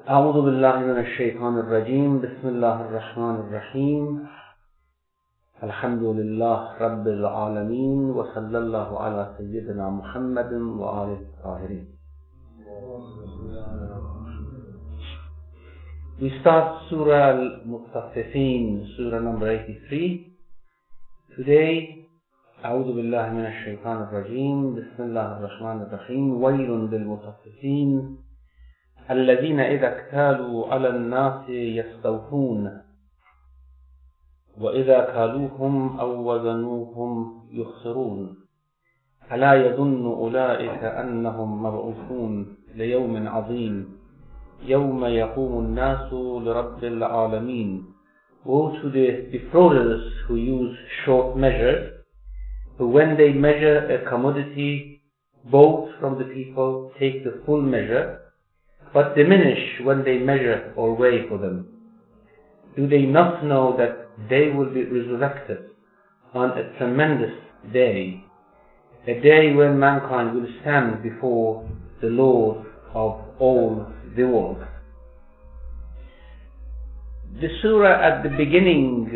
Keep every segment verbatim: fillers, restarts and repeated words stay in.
أعوذ بالله من الشيطان الرجيم بسم الله الرحمن الرحيم الحمد لله رب العالمين وصلى الله على سيدنا محمد وآله الطاهرين. We start Surah Al-Mutaffifin, Surah number eighty-three. Today, أعوذ بالله من الشيطان الرجيم بسم الله الرحمن الرحيم ويل للمطففين الذين إذا اكتالوا على الناس يستوفون وإذا كالوهم أو وزنوهم يخسرون ألا يظن أولئك أنهم مبعوثون ليوم عظيم يوم يقوم الناس لرب العالمين. Woe to the defrauders who use short measures, who when they measure a commodity, both from the people take the full measure, but diminish when they measure or weigh for them. Do they not know that they will be resurrected on a tremendous day, a day when mankind will stand before the Lord of all the world? The surah at the beginning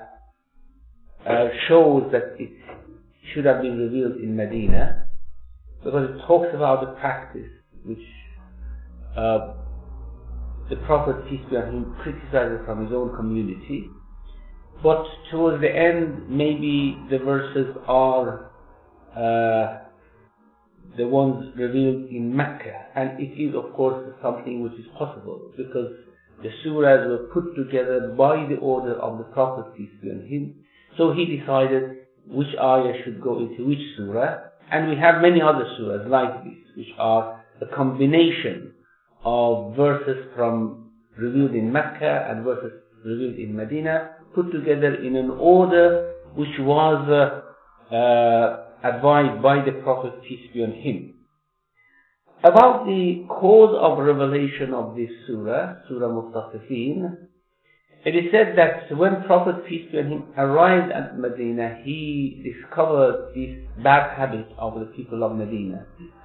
uh, uh, shows that it should have been revealed in Medina, because it talks about the practice which uh, the Prophet, peace be on him, criticized from his own community. But towards the end, maybe the verses are uh, the ones revealed in Mecca, and it is of course something which is possible, because the surahs were put together by the order of the Prophet, peace be on him. So he decided which ayah should go into which surah, and we have many other surahs like this, which are a combination of verses from revealed in Mecca and verses revealed in Medina, put together in an order which was uh, uh, advised by the Prophet, peace be on him. About the cause of revelation of this surah, Surah Mutaffifin, it is said that when Prophet, peace be on him, arrived at Medina, he discovered this bad habit of the people of Medina,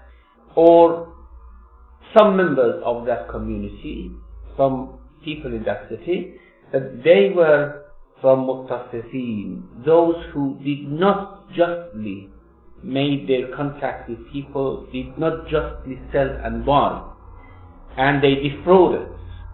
or some members of that community, some people in that city, that they were from Mutaffifin, those who did not justly make their contract with people, did not justly sell and buy, and they defrauded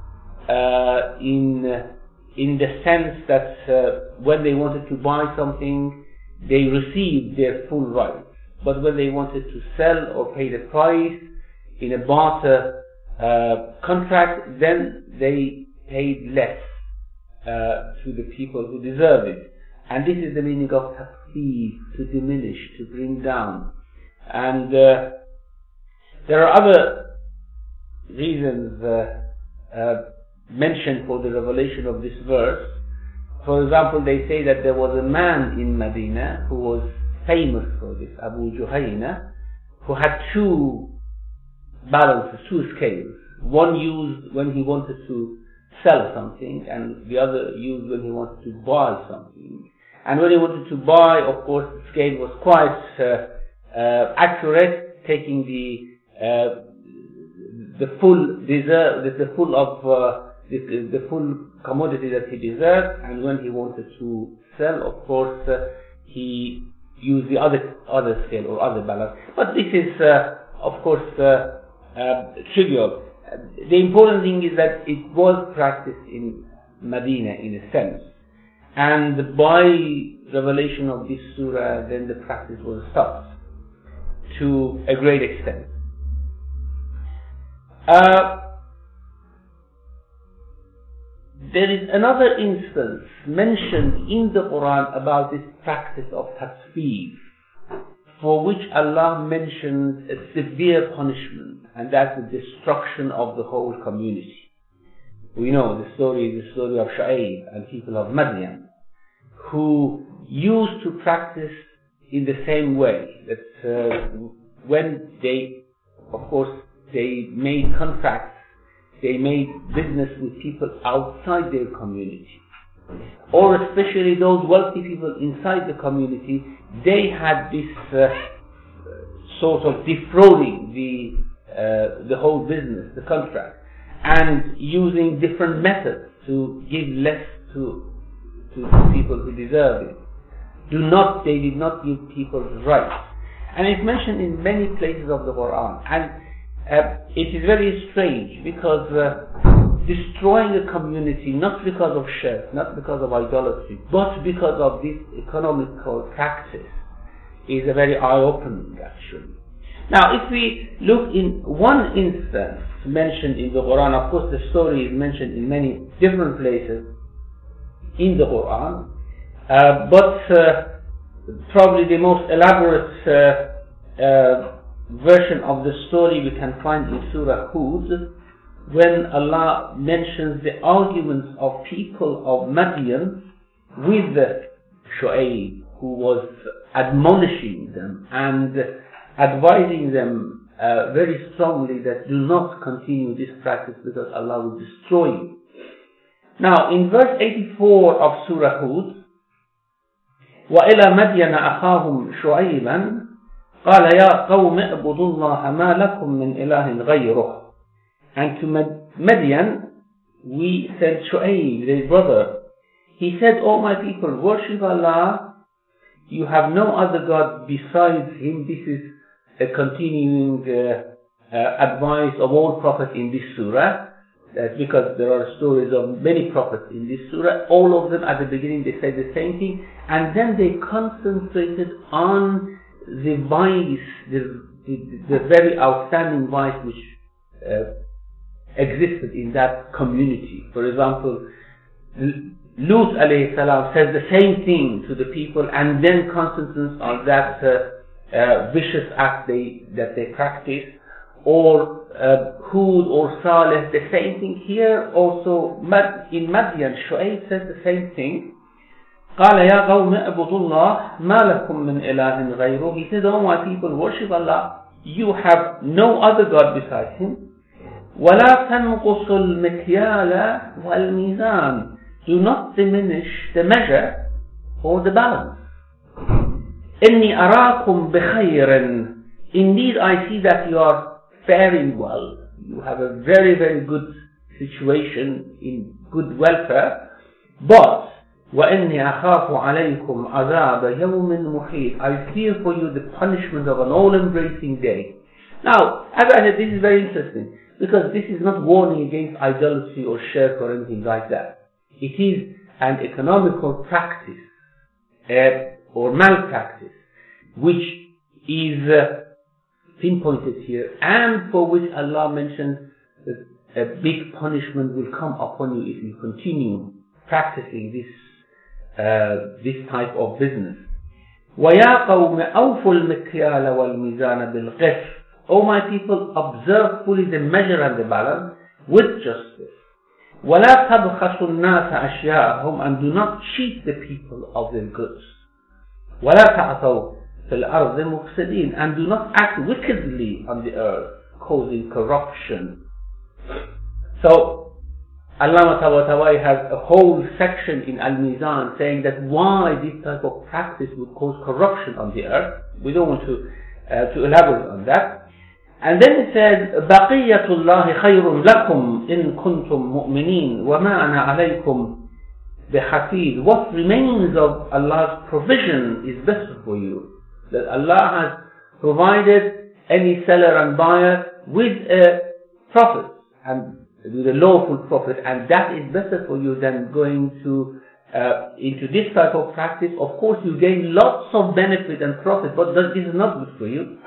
uh, in in the sense that uh, when they wanted to buy something, they received their full rights, but when they wanted to sell or pay the price in a barter uh, contract, then they paid less uh, to the people who deserve it. And this is the meaning of taqfif, to diminish, to bring down. And uh, there are other reasons uh, uh, mentioned for the revelation of this verse. For example, they say that there was a man in Medina who was famous for this, Abu Juhayna, who had two balances, two scales. One used when he wanted to sell something, and the other used when he wanted to buy something. And when he wanted to buy, of course, the scale was quite uh, uh, accurate, taking the uh, the full deserve, the, the full of uh, the, the full commodity that he deserved. And when he wanted to sell, of course, uh, he used the other other scale or other balance. But this is, uh, of course, uh, Uh, trivial. The important thing is that it was practiced in Medina in a sense, and by revelation of this surah, then the practice was stopped to a great extent. Uh, there is another instance mentioned in the Quran about this practice of tasbih, for which Allah mentioned a severe punishment, and that's the destruction of the whole community. We know the story, the story of Shu'aib and people of Madian, who used to practice in the same way, that uh, when they, of course, they made contracts, they made business with people outside their community, or especially those wealthy people inside the community, they had this uh, sort of defrauding the uh, the whole business, the contract. and using different methods to give less to, to the people who deserve it. Do not, they did not give people's rights. And it's mentioned in many places of the Quran. And uh, it is very strange because uh, destroying a community, not because of shirk, not because of idolatry, but because of this economical practice, is a very eye-opening actually. Now, if we look in one instance mentioned in the Quran, of course the story is mentioned in many different places in the Quran, uh, but uh, probably the most elaborate uh, uh, version of the story we can find in Surah Hud, when Allah mentions the arguments of people of Madian with Shu'aib, who was admonishing them and advising them uh, very strongly that do not continue this practice because Allah will destroy you. Now, in verse eighty-four of Surah Hud, وَإِلَى مَدْيَنَ أَخَاهُمْ شُعَيْبًا قَالَ يَا قَوْمِ اعْبُدُوا اللَّهَ مَا لَكُمْ مِنْ إِلَهٍ غَيْرُهُ. And to Madian, we sent Shu'aib, their brother. He said, "O my people, worship Allah. You have no other God besides Him." This is a continuing uh, uh, advice of all prophets in this surah. That's because there are stories of many prophets in this surah. All of them at the beginning they said the same thing, and then they concentrated on the vice, the, the, the very outstanding vice which uh, existed in that community. For example, Lut alayhi salam says the same thing to the people and then concentrates on that uh, uh, vicious act they, that they practice. Or uh, Hud or Saleh, the same thing here. Also in Madian, Shu'aib says the same thing. قال يا قوم اعبدوا الله ما لكم من إله غيره. He said, "Oh my people, worship Allah. You have no other God besides Him. ولا تنقصوا المكيال والميزان." Do not diminish the measure or the balance. إني أراكم بخير. Indeed, I see that you are faring well. You have a very, very good situation in good welfare. But وَإِنِّي أَخَافُ عَلَيْكُمْ عَذَابَ يَوْمٍ مُحِيطٍ. I fear for you the punishment of an all-embracing day. Now, as I said, this is very interesting because this is not warning against idolatry or shirk or anything like that. It is an economical practice uh, or malpractice which is uh, pinpointed here, and for which Allah mentions that a big punishment will come upon you if you continue practicing this uh, this type of business. وَيَا قَوْمِ أَوْفُوا الْمِكْيَالَ وَالْمِيزَانَ بِالْقِسْطِ. O my people, observe fully the measure and the balance with justice. وَلَا تَبْخَسُوا النَّاسَ أَشْيَاءَهُمْ. And do not cheat the people of their goods. وَلَا تَعْثَوْا فِي الْأَرْضِ مُفْسِدِينَ. And do not act wickedly on the earth, causing corruption. So, Allah Ta'ala has a whole section in Al-Mizan saying that why this type of practice would cause corruption on the earth. We don't want to, uh, to elaborate on that. And then it says, بَقِيَّةُ اللَّهِ خَيْرٌ لَكُمْ إِن كُنْتُمْ مُؤْمِنِينَ وَمَا أَنَا عَلَيْكُمْ بِحَفِيظٍ. What remains of Allah's provision is better for you. That Allah has provided any seller and buyer with a profit and with a lawful profit, and that is better for you than going to uh, into this type of practice. Of course, you gain lots of benefit and profit, but this is not good for you.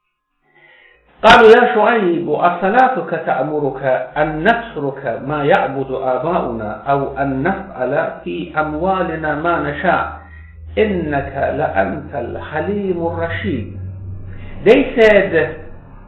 قالوا يا شعيب أصلاتك تأمرك أن نترك ما يعبد آباؤنا أو أن نفعل في أموالنا ما نشاء إنك لأنت الحليم الرشيد. They said,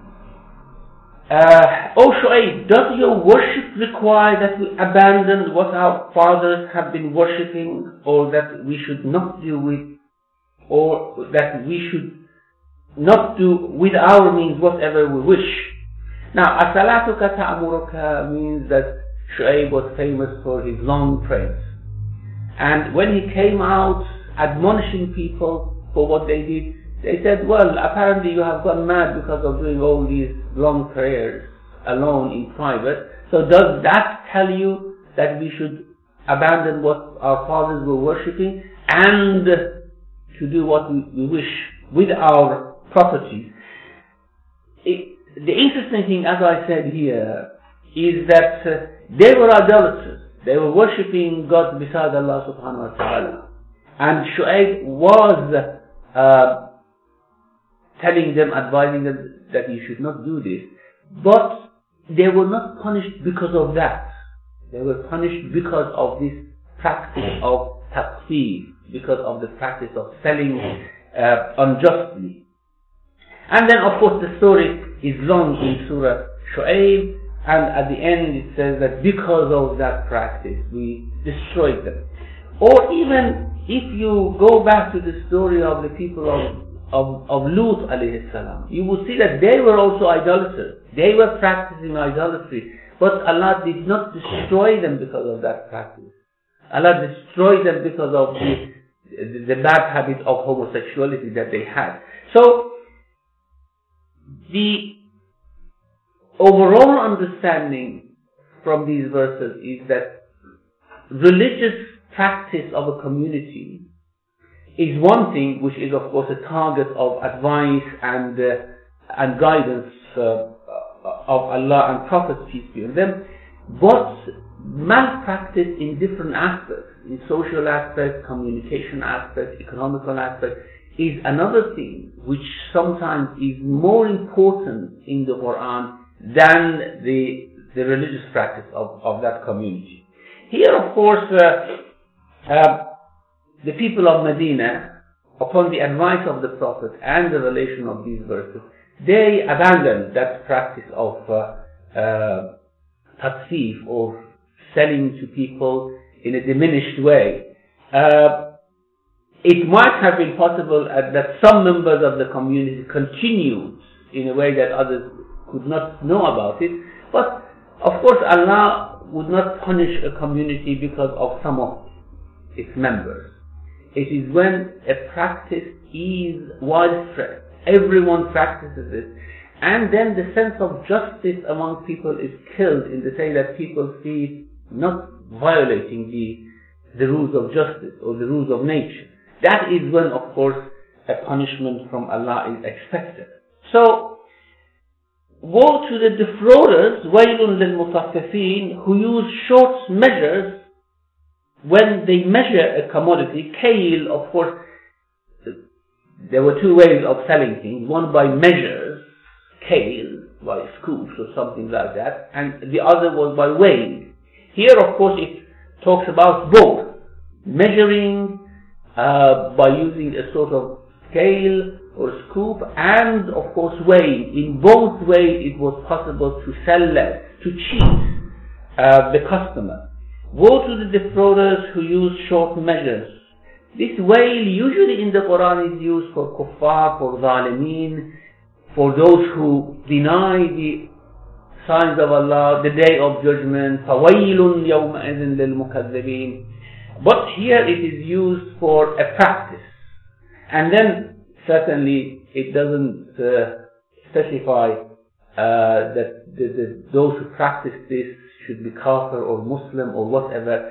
uh, O Shu'aib, does your worship require that we abandon what our fathers have been worshipping, or that we should not do with, or that we should not do with our means whatever we wish? Now, As-salatuka ta'amuruka means that Shu'aib was famous for his long prayers. And when he came out admonishing people for what they did, they said, well, apparently you have gone mad because of doing all these long prayers alone in private. So does that tell you that we should abandon what our fathers were worshipping and to do what we, we wish with our property? It, the interesting thing, as I said here, is that uh, they were idolaters. They were worshipping God beside Allah subhanahu wa ta'ala. And Shu'aib was uh, telling them, advising them that you should not do this. But they were not punished because of that. They were punished because of this practice of taqfir, because of the practice of selling uh, unjustly. And then of course the story is long in Surah Shu'aib, and at the end it says that because of that practice we destroyed them. Or even if you go back to the story of the people of Of, of Lut alayhi salam, you will see that they were also idolaters. They were practicing idolatry, but Allah did not destroy them because of that practice. Allah destroyed them because of the, the, the bad habit of homosexuality that they had. So, the overall understanding from these verses is that religious practice of a community is one thing, which is of course a target of advice and uh, and guidance uh, of Allah and Prophet, peace be on them. But malpractice in different aspects, in social aspects, communication aspects, economical aspects, is another thing which sometimes is more important in the Quran than the the religious practice of, of that community. Here, of course, uh, uh, the people of Medina, upon the advice of the Prophet and the relation of these verses, they abandoned that practice of uh, uh, tatsif, or selling to people in a diminished way. Uh, it might have been possible uh, that some members of the community continued in a way that others could not know about it, but of course Allah would not punish a community because of some of its members. It is when a practice is widespread, everyone practices it, and then the sense of justice among people is killed in the sense that people see it not violating the, the rules of justice or the rules of nature. That is when, of course, a punishment from Allah is expected. So, woe to the defrauders, waylun lil mutaffifin, who use short measures when they measure a commodity. Kail, of course, there were two ways of selling things. One by measures, kail, by scoops or something like that, and the other was by weighing. Here, of course, it talks about both. Measuring uh, by using a sort of scale or scoop, and, of course, weighing. In both ways, it was possible to sell less, to cheat uh, the customer. Woe to the defrauders who use short measures. This wail usually in the Quran is used for kuffar, for zalimeen, for those who deny the signs of Allah, the day of judgment. فَوَيْلٌ يَوْمَئِذٍ لِلْمُكَذِّبِينَ. But here it is used for a practice. And then certainly it doesn't uh, specify uh, that the, the, those who practice this should be kafir or Muslim or whatever.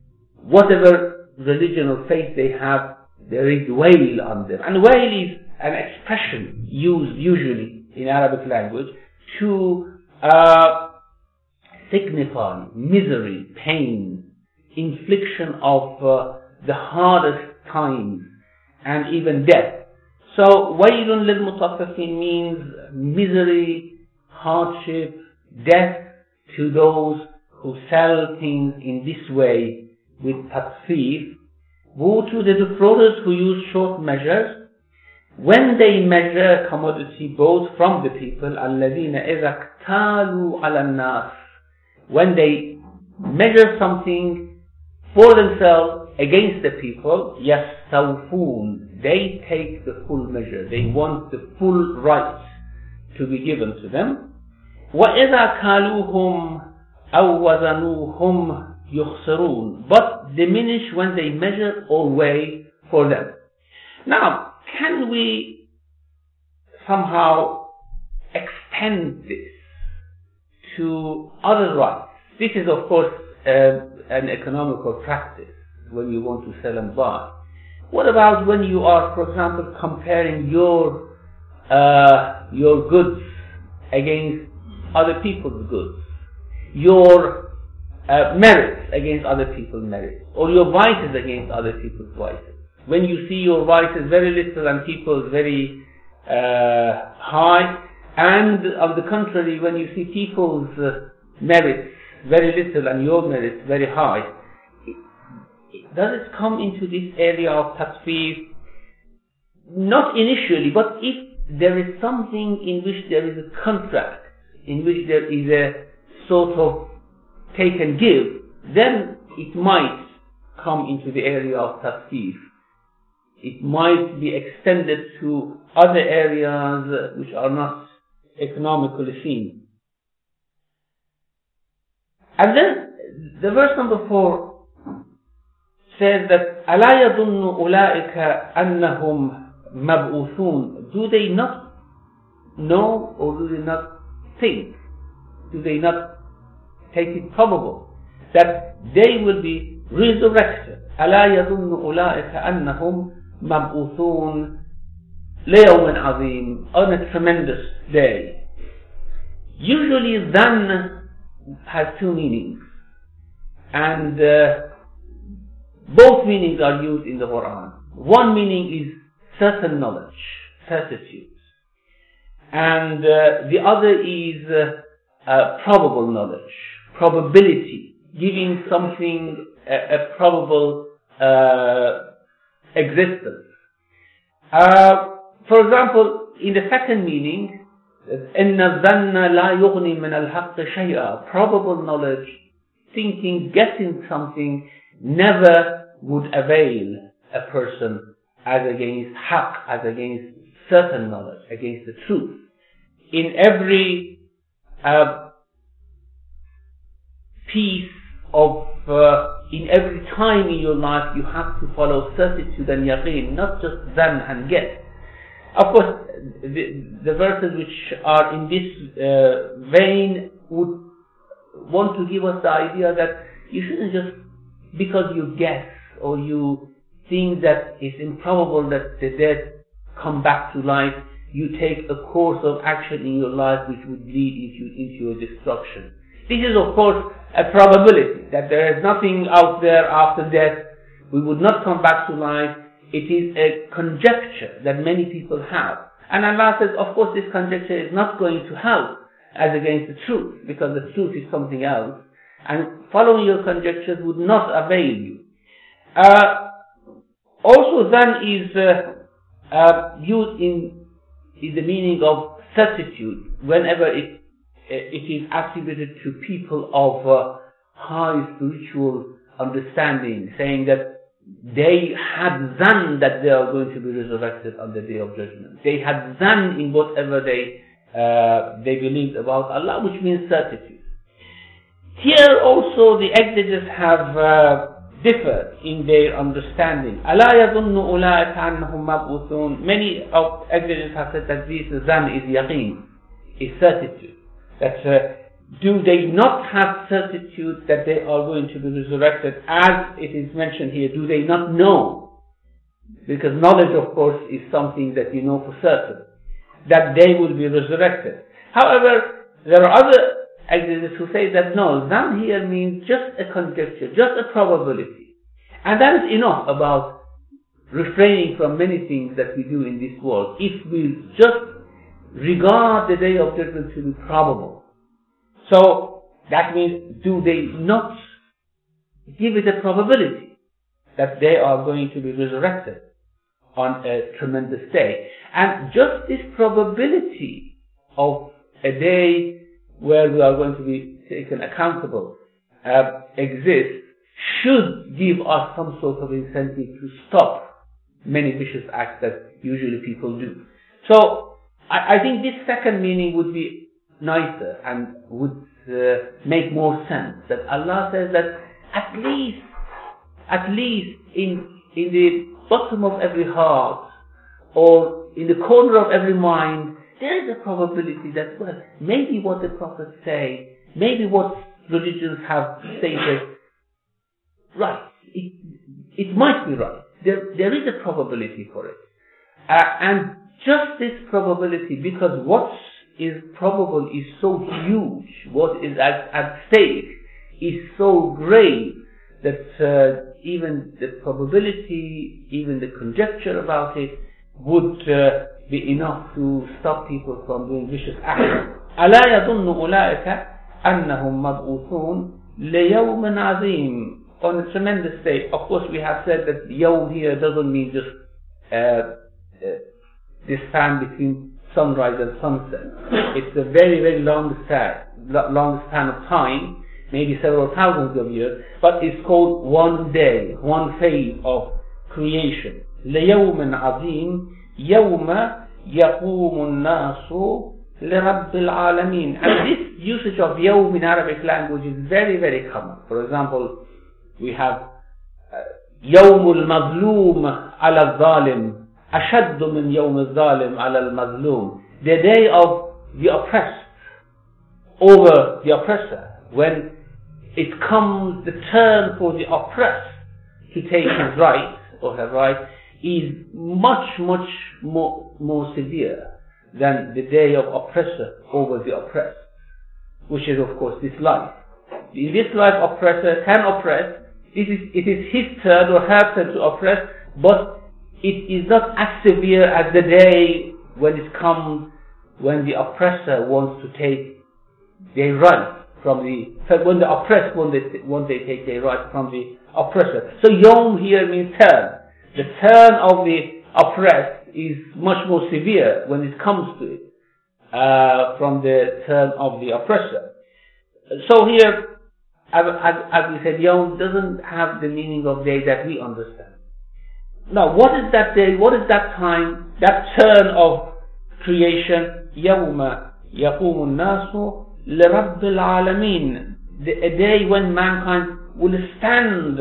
Whatever religion or faith they have, there is wail on them. And wail is an expression used usually in Arabic language to uh, signify misery, pain, infliction of uh, the hardest times, and even death. So, wailun lil mutaffifin means misery, hardship, death to those who sell things in this way with tatsif. Woe to the defrauders who use short measures when they measure a commodity both from the people, الَّذِينَ إِذَا اكْتَالُوا عَلَى النَّاسِ, when they measure something for themselves against the people, يَسْتَوْفُونَ, they take the full measure, they want the full rights to be given to them. وَإِذَا كَالُوهُمْ أَوْ وَزَنُوهُمْ يُخْسِرُونَ, but diminish when they measure or weigh for them. Now, can we somehow extend this to other rights. This is, of course, uh, an economical practice when you want to sell and buy. What about when you are, for example, comparing your uh, your goods against other people's goods, your uh, merits against other people's merits, or your vices against other people's vices? When you see your vices very little and people's very uh, high, and on the contrary, when you see people's uh, merits very little and your merits very high, does it come into this area of tatfir? Not initially, but if there is something in which there is a contract, in which there is a sort of take and give, then it might come into the area of tatfir. It might be extended to other areas which are not economically seen. And then the verse number four says that أَلَا يَظُنُّ أُولَٰئِكَ أَنَّهُمْ مَبْعُوثُونَ. Do they not know, or do they not think, do they not take it probable that they will be resurrected? أَلَا يَظُنُّ أُولَٰئِكَ أَنَّهُمْ مَبْعُوثُونَ لِيَوْمٍ عَظِيمٍ, on a tremendous day. Usually dhan has two meanings, and uh, both meanings are used in the Quran. One meaning is certain knowledge, certitude, and uh, the other is uh, uh, probable knowledge, probability, giving something a, a probable uh, existence. Uh, for example, in the second meaning, إِنَّ الظَّنَّ لَا يُغْنِي مِنَ الْحَقِّ شَيْئًا, probable knowledge, thinking, guessing something, never would avail a person as against haqq, as against certain knowledge, against the truth. In every uh, piece of, uh, in every time in your life, you have to follow certitude and yaqeen, not just dhan and guess. Of course, the, the verses which are in this uh, vein would want to give us the idea that you shouldn't just, because you guess or you think that it's improbable that the dead come back to life, you take a course of action in your life which would lead into, into your destruction. This is, of course, a probability that there is nothing out there after death. We would not come back to life. It is a conjecture that many people have. And Allah says, of course, this conjecture is not going to help as against the truth, because the truth is something else. And following your conjectures would not avail you. Uh, also, dhan is uh, uh, used in, in the meaning of certitude whenever it it is attributed to people of uh, high spiritual understanding, saying that they had dhan that they are going to be resurrected on the day of judgment. They had dhan in whatever they uh, they believed about Allah, which means certitude. Here also the exegetes have uh, differed in their understanding. أَلَا يَظُنُّ أُولَٰئِكَ أَنَّهُمْ مَبْعُوثُونَ. Many of exegetes have said that this dhan is yaqeen, is certitude. That uh, do they not have certitude that they are going to be resurrected, as it is mentioned here? Do they not know? Because knowledge, of course, is something that you know for certain, that they will be resurrected. However, there are other exegetes who say that no, dhan here means just a conjecture, just a probability. And that is enough about refraining from many things that we do in this world, if we just regard the day of judgment to be probable. So that means, do they not give it a probability that they are going to be resurrected on a tremendous day? And just this probability of a day where we are going to be taken accountable uh, exists should give us some sort of incentive to stop many vicious acts that usually people do. So I, I think this second meaning would be nicer and would uh, make more sense. That Allah says that at least, at least in in the bottom of every heart or in the corner of every mind, there is a probability that, well, maybe what the prophets say maybe what religions have stated, right, it, it might be right. There, there is a probability for it. Uh, and just this probability, because what is probable is so huge, what is at, at stake is so great, that uh, even the probability, even the conjecture about it would uh, be enough to stop people from doing vicious acts. ألا يظن أولئك أنهم مبعوثون ليوم عظيم. On a tremendous day. Of course, we have said that yawm here doesn't mean just uh, uh, this time between sunrise and sunset. It's a very, very long span, long span of time, maybe several thousands of years, but it's called one day, one phase of creation. ليوم عظيم يوم يقوم الناس لرب العالمين. And this usage of yawm in Arabic language is very, very common. For example, we have يوم المظلوم على الظالم أشد من يوم الظالم على المظلوم. The day of the oppressed over the oppressor, when it comes the turn for the oppressed to take his right or her right, is much, much more, more severe than the day of oppressor over the oppressed, which is of course this life. In this life, oppressor can oppress. It is, it is his turn or her turn to oppress, but it is not as severe as the day when it comes when the oppressor wants to take their right from the, when the oppressed want they, want they take their right from the oppressor. So yawm here means turn. The turn of the oppressed is much more severe when it comes to it uh, from the turn of the oppressor. So here, As, as, as we said, yawm doesn't have the meaning of day that we understand. Now, what is that day? What is that time? That turn of creation? يَوْمَ يَقُومُ النَّاسُ لِرَبِّ الْعَالَمِينَ. A day when mankind will stand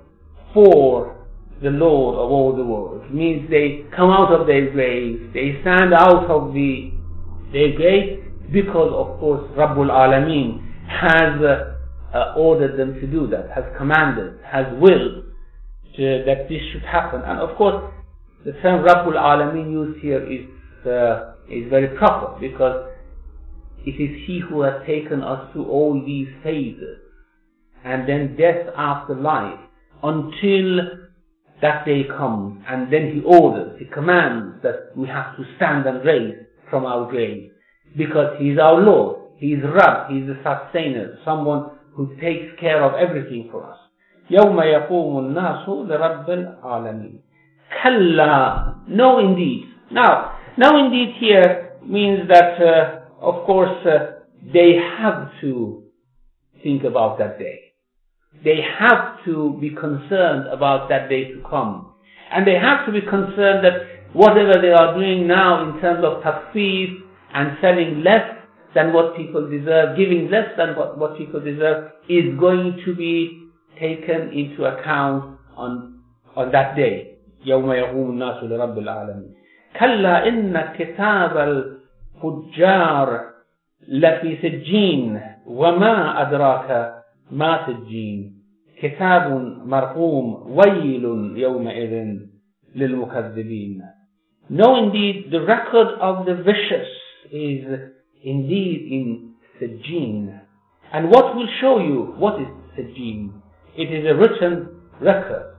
for the Lord of all the world. It means they come out of their graves. They stand out of the their graves because, of course, Rabbul Alameen has uh, Uh, ordered them to do that, has commanded, has willed to, that this should happen. And of course, the term Rabbul Alameen used here is uh, is very proper, because it is He who has taken us through all these phases, and then death after life, until that day comes, and then He orders, He commands that we have to stand and raise from our grave, because He is our Lord, He is Rabb, He is the sustainer, someone who takes care of everything for us. يَوْمَ يَقُومُ النَّاسُ لِرَبِّ الْعَالَمِينَ. كَلَّا. No indeed. Now, no indeed here means that, uh, of course, uh, they have to think about that day. They have to be concerned about that day to come. And they have to be concerned that whatever they are doing now in terms of tasfif and selling less than what people deserve, giving less than what, what people deserve, is going to be taken into account on on that day. يَوْمَ يَقُومُ النَّاسُ لِرَبِّ الْعَالَمِينَ. كَلَّا إِنَّ كِتَابَ الْفُجَّارِ لَفِي سِجِّينٍ وَمَا أَدْرَاكَ مَا سِجِّينٌ كِتَابٌ مَرْقُومٌ وَيْلٌ يَوْمَئِذٍ لِلْمُكَذِّبِينَ. No, indeed, the record of the vicious is indeed in Sijjin. And what will show you what is Sijjin? It is a written record.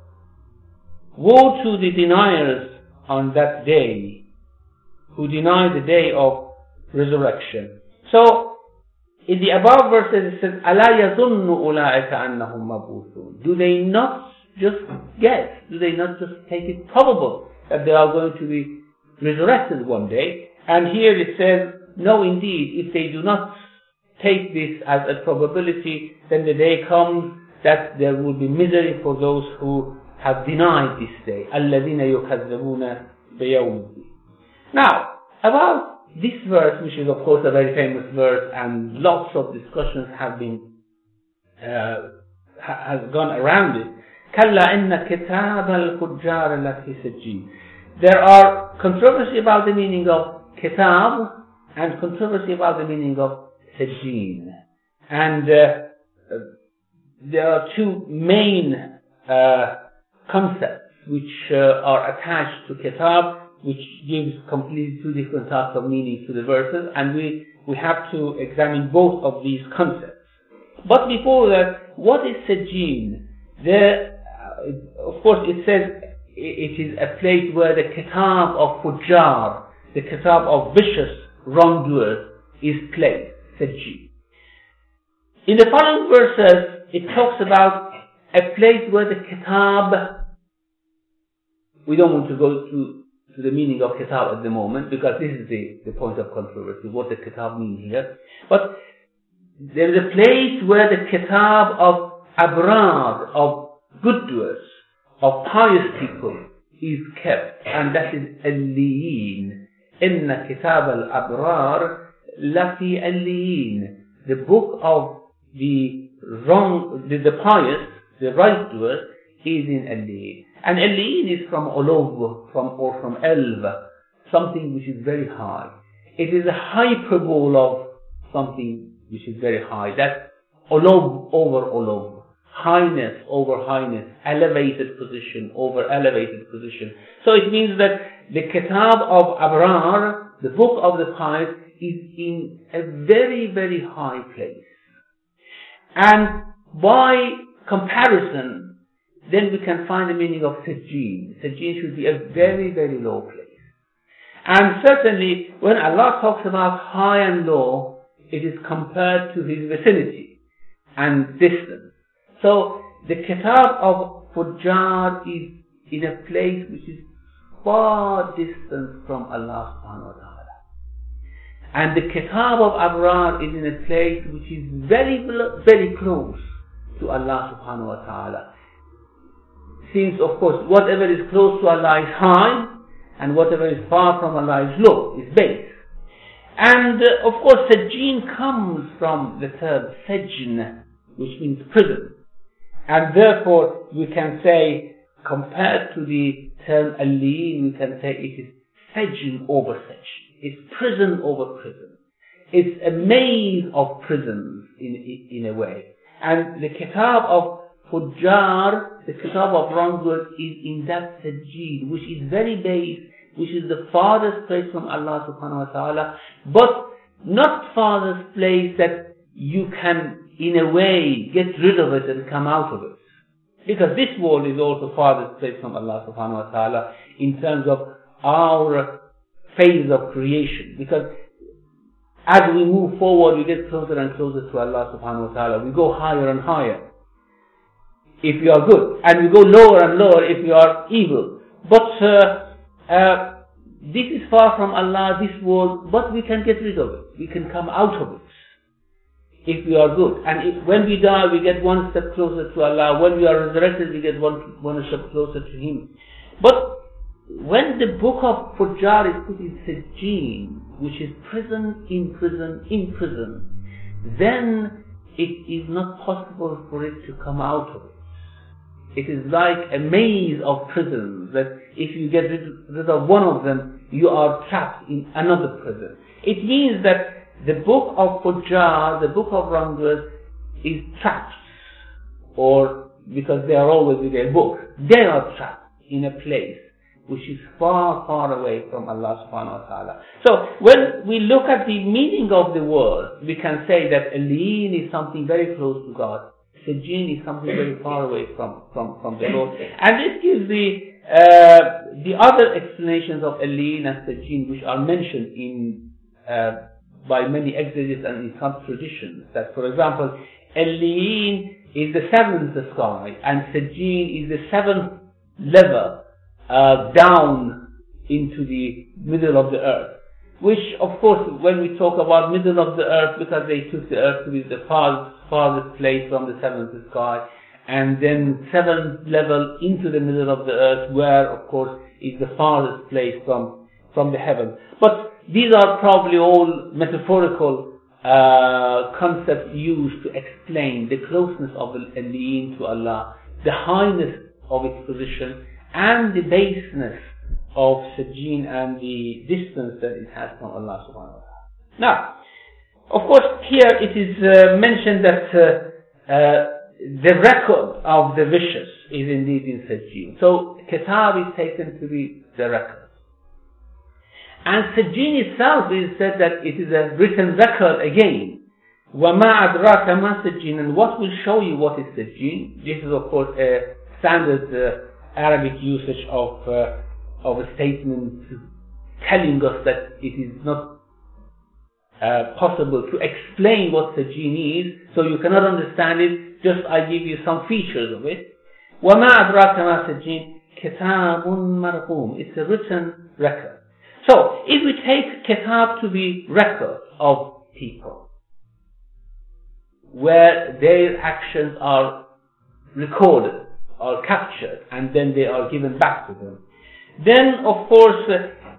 Woe to the deniers on that day, who deny the day of resurrection. So, in the above verses it says, أَلَا يَظُنُّ أُولَٰئِكَ أَنَّهُمْ مَبْعُوثُونَ. Do they not just guess? Do they not just take it probable that they are going to be resurrected one day? And here it says, no, indeed, if they do not take this as a probability, then the day comes that there will be misery for those who have denied this day. الَّذِينَ يُكَذِّبُونَ بِيَوْمِ الدِّينِ. Now, about this verse, which is of course a very famous verse, and lots of discussions have been uh, has gone around it. كَلَّا إِنَّ كِتَابَ الْفُجَّارِ لَفِي سِجِّينٍ. There are controversy about the meaning of kitab and controversy about the meaning of Sijjin. And uh, there are two main uh, concepts which uh, are attached to kitab, which gives completely two different types of meaning to the verses, and we, we have to examine both of these concepts. But before that, what is Sijjin? There, uh, of course, it says it is a place where the kitab of Fujjar, the kitab of vicious wrongdoers, is placed, Sijjin. In the following verses, it talks about a place where the kitab, we don't want to go to, to the meaning of kitab at the moment, because this is the, the point of controversy, what the kitab means here. But there is a place where the kitab of abrar, of good doers, of pious people, is kept, and that is Alliyin. Inna kitab al-abrar lafi Alliyin. The book of the wrong, the, the pious, the right doers, is in Alliyin. And Alliyin is from Ulov, from, or from Elv, something which is very high. It is a hyperbole of something which is very high. That's Ulov over Ulov. Highness over highness. Elevated position over elevated position. So it means that the Kitab of Abrar, the book of the pious, is in a very, very high place. And by comparison, then we can find the meaning of Sijjin. Sijjin should be a very, very low place. And certainly, when Allah talks about high and low, it is compared to His vicinity and distance. So, the Kitab of Fujjar is in a place which is far distant from Allah subhanahu wa ta'ala. And the Kitab of Abrar is in a place which is very, very close to Allah subhanahu wa ta'ala. Since, of course, whatever is close to Allah is high, and whatever is far from Allah is low, is base. And, uh, of course, Sijjin comes from the term Sijn, which means prison. And therefore, we can say, compared to the term Alliyin, we can say it is Sijn over Sijn. It's prison over prison. It's a maze of prisons, in, in a way. And the Kitab of Fujjar, the Kitab of wrongdoers, is in that Sijjin, which is very base, which is the farthest place from Allah subhanahu wa ta'ala, but not farthest place that you can, in a way, get rid of it and come out of it. Because this world is also farthest place from Allah subhanahu wa ta'ala in terms of our phase of creation. Because as we move forward, we get closer and closer to Allah subhanahu wa ta'ala. We go higher and higher if you are good, and we go lower and lower if you are evil. But uh, uh, this is far from Allah, this world, but we can get rid of it. We can come out of it if we are good. And if, when we die, we get one step closer to Allah. When we are resurrected, we get one, one step closer to Him. But when the book of Fujjar is put in Sijjin, which is prison in prison in prison, then it is not possible for it to come out of it. It is like a maze of prisons that if you get rid, rid of one of them, you are trapped in another prison. It means that the book of Fujjar, the book of wrongdoers, is trapped, or because they are always with their book, they are trapped in a place which is far, far away from Allah subhanahu wa ta'ala. So when we look at the meaning of the word, we can say that Alliyin is something very close to God. Sijjin is something very far away from, from, from the Lord. And this gives the, uh, the other explanations of Alliyin and Sijjin, which are mentioned in, uh, by many exegetes and in some traditions. That, for example, Alliyin is the seventh sky, and Sijjin is the seventh level, uh, down into the middle of the earth. Which, of course, when we talk about middle of the earth, because they took the earth to be the farthest, farthest place from the seventh sky, and then seventh level into the middle of the earth, where, of course, is the farthest place from, from the heaven. But these are probably all metaphorical uh, concepts used to explain the closeness of Alliyin to Allah, the highness of its position, and the baseness of Sijjin and the distance that it has from Allah subhanahu wa ta'ala. Now, Of course, here it is uh, mentioned that uh, uh, the record of the vicious is indeed in Sijjin. So, Kitab is taken to be the record. And Sijjin itself is said that it is a written record again. وَمَا أَدْرَاكَ مَا سِجِّينٌ. And what will show you what is Sijjin? This is of course a standard uh, Arabic usage of, uh, of a statement telling us that it is not uh, possible to explain what Sijjin is, so you cannot understand it, just I give you some features of it. وَمَا أَدْرَاكَ مَا سِجِّينٌ كِتَابٌ مَرْقُومٌ. It's a written record. So, if we take Kitab to be record of people, where their actions are recorded or captured and then they are given back to them, then of course uh,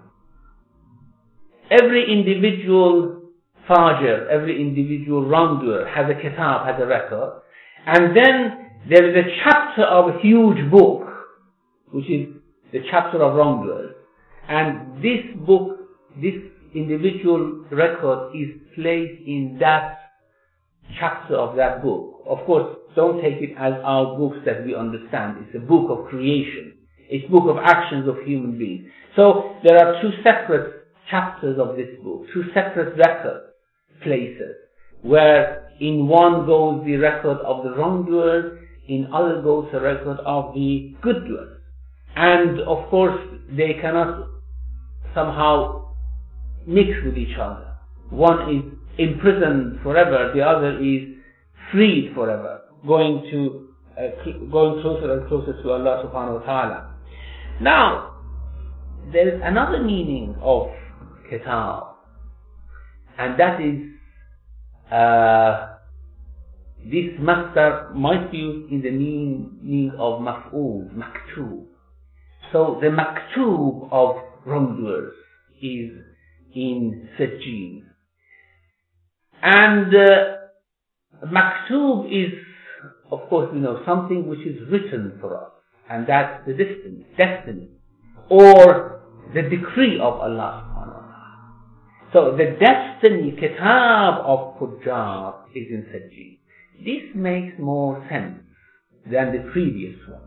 every individual fajr, every individual wrongdoer has a kitab, has a record, and then there is a chapter of a huge book which is the chapter of wrongdoers, and this book, this individual record is placed in that chapter of that book. Of course, don't take it as our books that we understand. It's a book of creation. It's a book of actions of human beings. So there are two separate chapters of this book, two separate record places, where in one goes the record of the wrongdoers, in other goes the record of the good doers. And of course, they cannot somehow mix with each other. One is imprisoned forever, the other is freed forever, going to uh, cl- going closer and closer to Allah subhanahu wa ta'ala. Now, there is another meaning of kitab, and that is uh, this masdar might be used in the meaning of maf'ul, maktub. So the maktub of wrongdoers is in Sijjin. And uh, maktub is, of course, you know, something which is written for us, and that's the destiny, destiny, or the decree of Allah subhanahu wa ta'ala. So the destiny, kitab of Fujjar is in Sijjin. This makes more sense than the previous one.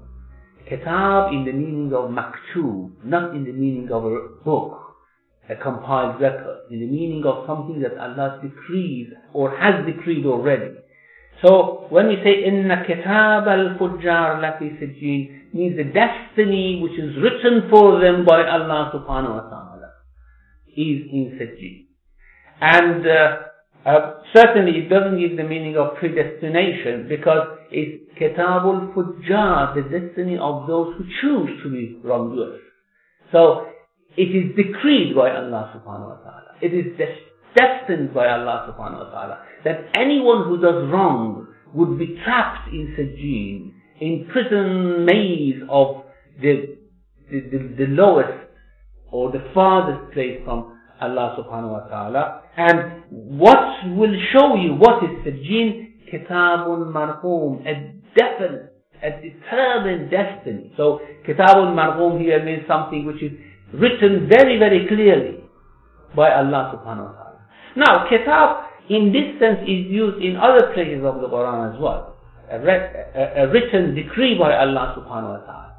Kitab in the meaning of maktub, not in the meaning of a book, a compiled record, in the meaning of something that Allah decrees or has decreed already. So when we say inna kitab al-fujjar lafi sijjin, means the destiny which is written for them by Allah subhanahu wa ta'ala is in Sijjin. And uh, uh, certainly it doesn't give the meaning of predestination, because it's kitabul fujjar, the destiny of those who choose to be wrongdoers. So it is decreed by Allah subhanahu wa ta'ala. It is destined by Allah subhanahu wa ta'ala that anyone who does wrong would be trapped in Sijjin, in prison maze of the, the, the, the lowest or the farthest place from Allah subhanahu wa ta'ala. And what will show you what is Sijjin? Kitabun marhum, a definite, a determined destiny. So Kitabun marhum here means something which is written very, very clearly by Allah subhanahu wa ta'ala. Now, kitab in this sense is used in other places of the Quran as well. A, re- a, a written decree by Allah subhanahu wa ta'ala.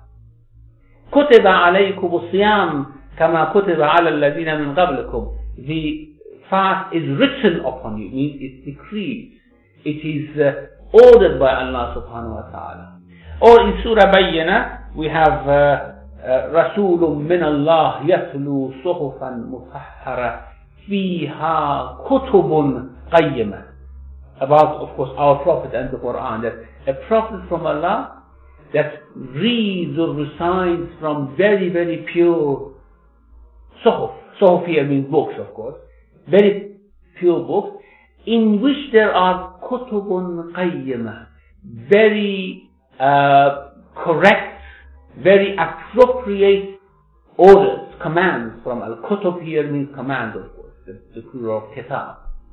كُتِبَ عَلَيْكُمُ الصِّيَامُ كَمَا كُتِبَ عَلَى الَّذِينَ مِنْ قَبْلِكُمْ. The fast is written upon you, means it's decreed. It is uh, ordered by Allah subhanahu wa ta'ala. Or in Surah Bayyana, we have uh, رسول من الله يتلو صحفا مطهرة فيها كتب قيمة. About, of course, our Prophet and the Quran, that a Prophet from Allah that reads or recites from very, very pure suhuf. Suhuf here means books, of course. Very pure books, in which there are kutubun qayyimah, very uh, correct, very appropriate orders, commands from al-kutub here means command, of course, the, the plural of kitab.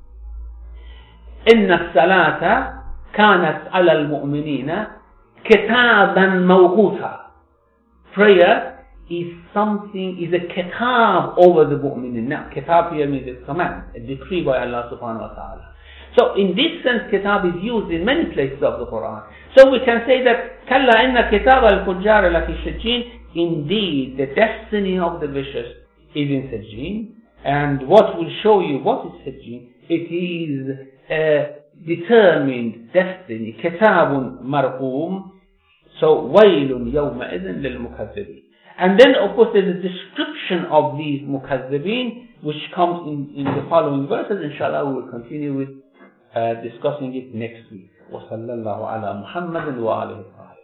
إن الصلاة كانت على المؤمنين كتابا موقوتا. Prayer is something, is a kitab over the mu'minin. Now, kitab here means a command, a decree by Allah subhanahu wa ta'ala. So in this sense, kitab is used in many places of the Quran. So we can say that, كَلَّا إِنَّ كِتَابَ الْفُجَّارِ لَفِي سِجِّينٍ. Indeed, the destiny of the vicious is in Sijjin. And what will show you what is Sijjin? It is a determined destiny. كِتَابٌ مَرْقُومٌ. So, وَيْلٌ يَوْمَئِذٍ لِلْمُكَذِّبِينَ. And then, of course, there's a description of these mukazzibin, which comes in, in the following verses. Inshallah, we will continue with uh, discussing it next week. وصلى الله على محمد وآله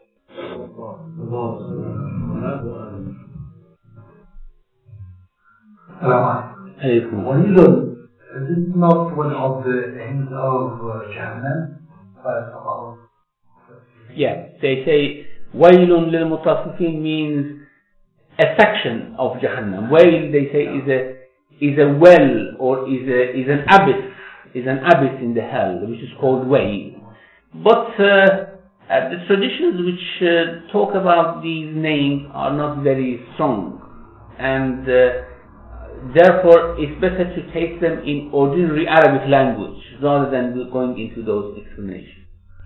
الطاهرين. وَيْلٌ, is it not one of the ends of uh, Jahannam? Yeah, they say وَيْلٌ لِلْمُطَفِّفِينَ means a section of Jahannam. Wail, they say, is a is a well or is a is an abyss, is an abyss in the hell, which is called Wail. But uh, uh, the traditions which uh, talk about these names are not very strong, and uh, therefore it's better to take them in ordinary Arabic language rather than going into those explanations.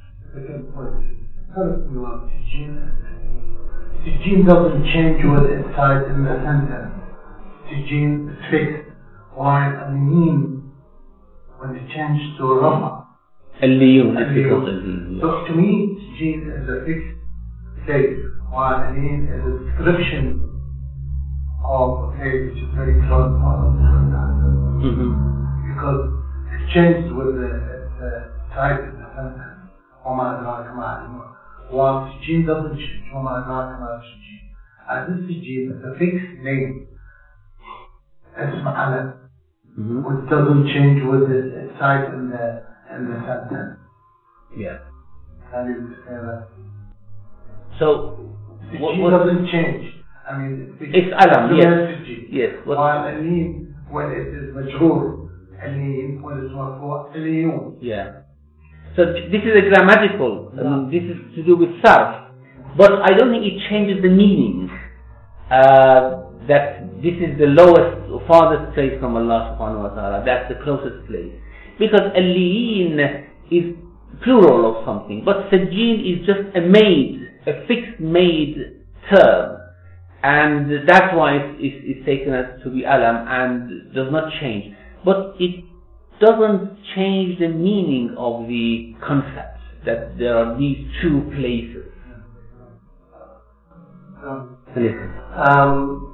Sijjin doesn't change with inside in the sentence. Sijjin is fixed. While Al-Yin, when it changed to Rafa, Al-Liyun. So to me, Sijjin is a fixed place, while Al-Yin is a description of a place which is very close to Allah. Mm-hmm. Because it changed with the, the type of the sentence. وَمَا أَدْرَاكَ مَا عِلْمُ. While Sijjin doesn't change, وَمَا أَدْرَاكَ مَا Sijjin. And this Sijjin is a fixed name. It's Ma'ala. Mm-hmm. Which doesn't change with the site in the, in the sentence. Yeah. Can you say that? So, Sijjin what, what doesn't change. I mean, it's, it's Alam, yes. Yes. While Alim, when it is Majroor, Alim, when it's Marfu', Aliyun. Yeah. So this is a grammatical, I mean, this is to do with sarf, but I don't think it changes the meaning, uh, that this is the lowest or farthest place from Allah subhanahu wa ta'ala, that's the closest place. Because al-liyin is plural of something, but sajjin is just a made, a fixed made term, and that's why it's, it's, it's taken as to be alam and does not change. But it doesn't change the meaning of the concept that there are these two places. Um, um,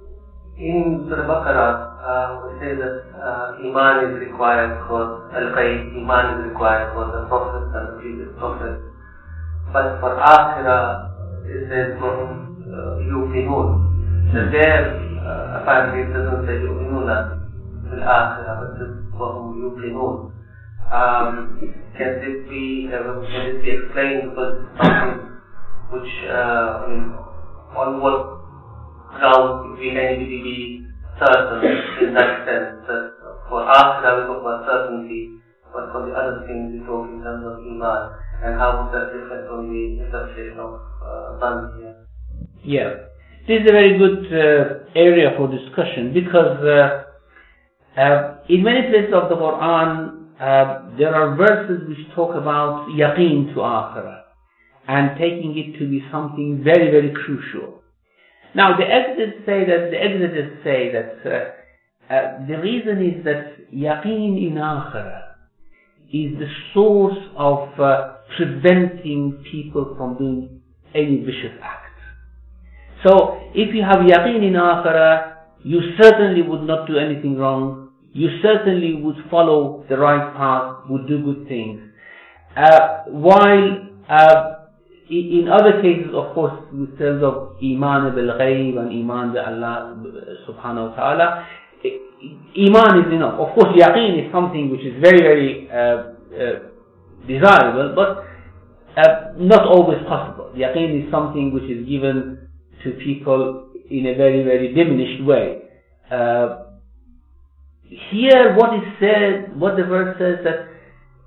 in Surah Baqarah, uh, we say that uh, Iman is required for Al-Qaid, Iman is required for the Prophet and the previous Prophet. But for Akhirah, it says for Yuqinun. So there, uh, apparently it doesn't say Yuqinuna. الآخرة but وهم يوقنون. Um, can this be uh, can this be explained because it's something which uh, I mean, on what grounds we can anybody be certain in that sense that for Akhirah we talk about certainty, but for the other things we talk in terms of Iman, and how would that reflect on the interpretation of Dhan here? Yeah, this is a very good uh, area for discussion because uh, Uh, in many places of the Quran, uh, there are verses which talk about yaqeen to akhirah and taking it to be something very, very crucial. Now, the exegetes say that the exegetes say that uh, uh, the reason is that yaqeen in akhirah is the source of uh, preventing people from doing any vicious act. So, if you have yaqeen in akhirah, you certainly would not do anything wrong. You certainly would follow the right path, would do good things. Uh, while uh, in other cases, of course, in terms of Iman bil-Ghayb and Iman bi Allah subhanahu wa ta'ala, Iman is enough. Of course, Yaqeen is something which is very, very uh, uh, desirable, but uh, not always possible. Yaqeen is something which is given to people in a very, very diminished way. Uh, Here, what is said, what the verse says that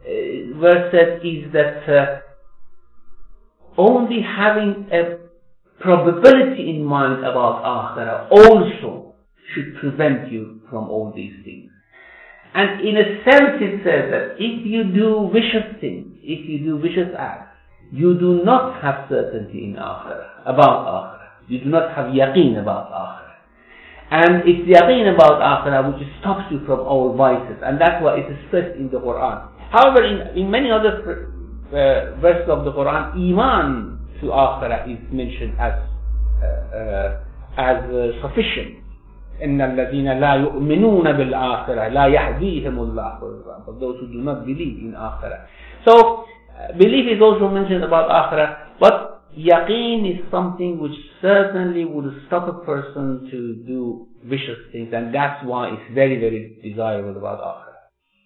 uh, verse said is that uh, only having a probability in mind about Akhirah also should prevent you from all these things. And in a sense it says that if you do vicious things, if you do vicious acts, you do not have certainty in Akhirah, about Akhirah. You do not have yaqeen about Akhirah. And it's yaqeen about Akhirah which stops you from all vices. And that's why it is stressed in the Quran. However, in, in many other uh, verses of the Quran, Iman to Akhirah is mentioned as uh, uh, as uh, sufficient. إن الذين لا يؤمنون بالآخرة لا يهديهم الله, for example, those who do not believe in Akhirah. So, uh, belief is also mentioned about Akhirah, but yaqeen is something which certainly would stop a person to do vicious things, and that's why it's very, very desirable about Akhirah.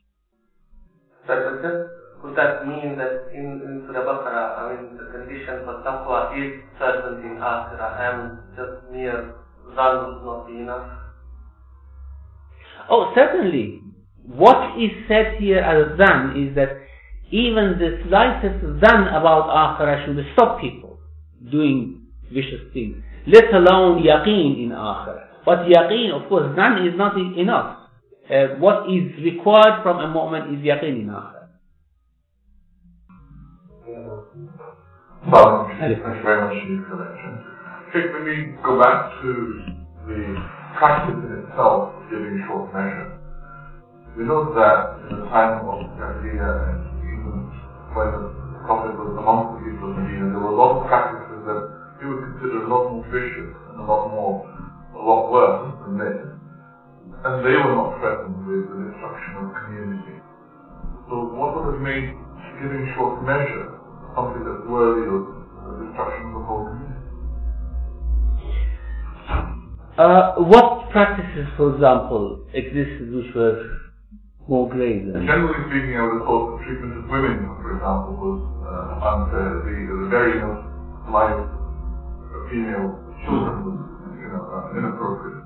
But just, would that mean that in, in Surah Baqarah, I mean, the condition for taqwa is certainty in Akhirah, and just mere zan would not be enough? Oh, certainly. What is said here as zan is that even the slightest zan about Akhirah should stop people doing vicious things, let alone yaqeen in Akhirah. But yaqeen, of course, zan is not enough. Uh, what is required from a moment is yaqeen in Akhirah. Well, thank you very much for your collection. Sheikh, when we go back to the practice in itself, giving short measure, we know that in the time of Jahiliyyah and even when the Prophet was amongst the people of Medina, there were a lot of practices that he would consider a lot more vicious and a lot more, a lot worse than this. And they were not threatened with the destruction of the community. So what would have made giving short measure something that's worthy of the destruction of the whole community? Uh, what practices, for example, existed which were more grave than? Generally speaking, I would have thought the treatment of women, for example, was uh, unfair. The, the burying of live female children was, you know, uh, inappropriate.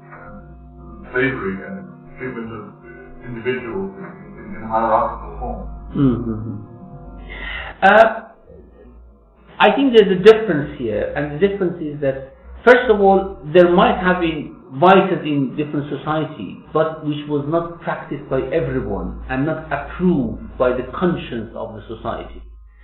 Slavery and treatment of individuals in, in hierarchical form. Mm-hmm. Uh, I think there's a difference here, and the difference is that, first of all, there might have been vices in different societies, but which was not practiced by everyone and not approved by the conscience of the society.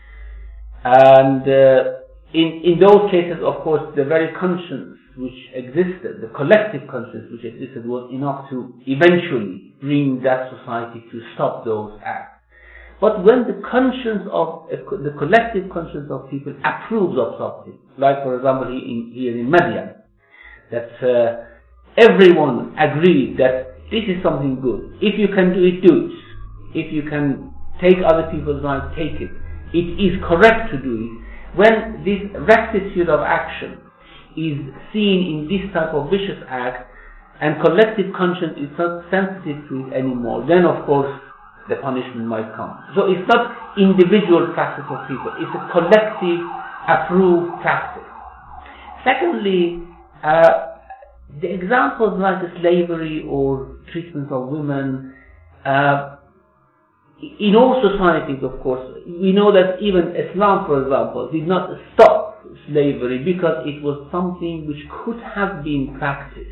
And uh, in, in those cases, of course, the very conscience which existed, the collective conscience which existed, was enough to eventually bring that society to stop those acts. But when the conscience of, uh, the collective conscience of people approves of something, like for example in, here in Madian, that uh, everyone agreed that this is something good. If you can do it, do it. If you can take other people's rights, take it. It is correct to do it. When this rectitude of action is seen in this type of vicious act, and collective conscience is not sensitive to it anymore, then of course the punishment might come. So it's not individual practice of people, it's a collective approved practice. Secondly, uh, the examples like slavery or treatment of women, uh, in all societies, of course, we know that even Islam, for example, did not stop slavery because it was something which could have been practiced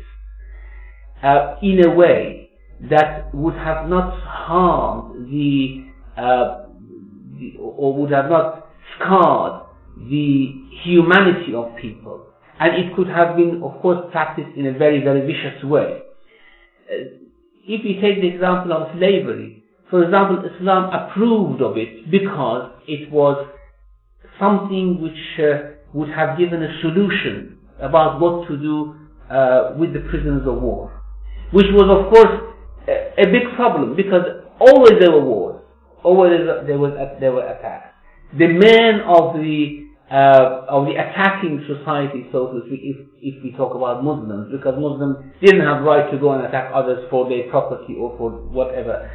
uh, in a way that would have not harmed the, uh, the, or would have not scarred the humanity of people. And it could have been, of course, practiced in a very, very vicious way. Uh, if you take the example of slavery, for example, Islam approved of it because it was something which uh, would have given a solution about what to do uh, with the prisoners of war, which was, of course, a big problem, because always there were wars, always there was there were attacks. The men of the uh, of the attacking society, so to speak, if if we talk about Muslims, because Muslims didn't have right to go and attack others for their property or for whatever.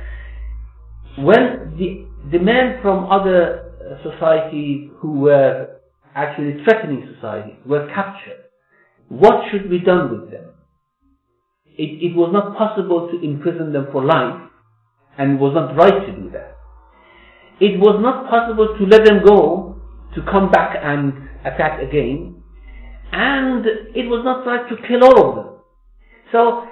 When the the men from other societies who were actually threatening society were captured, what should be done with them? It, it was not possible to imprison them for life, and it was not right to do that. It was not possible to let them go to come back and attack again, and it was not right to kill all of them. So